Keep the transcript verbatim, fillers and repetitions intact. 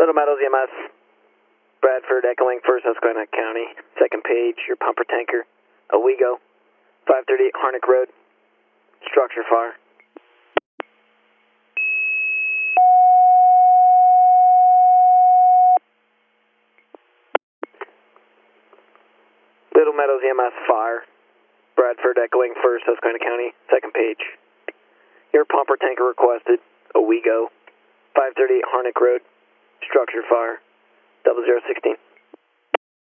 Little Meadows E M S, Bradford, echoing for Susquehanna County. Second page, your pumper tanker, Owego, five thirty-eight Harnick Road, structure fire. Little Meadows E M S, fire, Bradford, echoing for Susquehanna County. Second page, your pumper tanker requested, Owego, five thirty-eight Harnick Road, structure fire, double zero sixteen.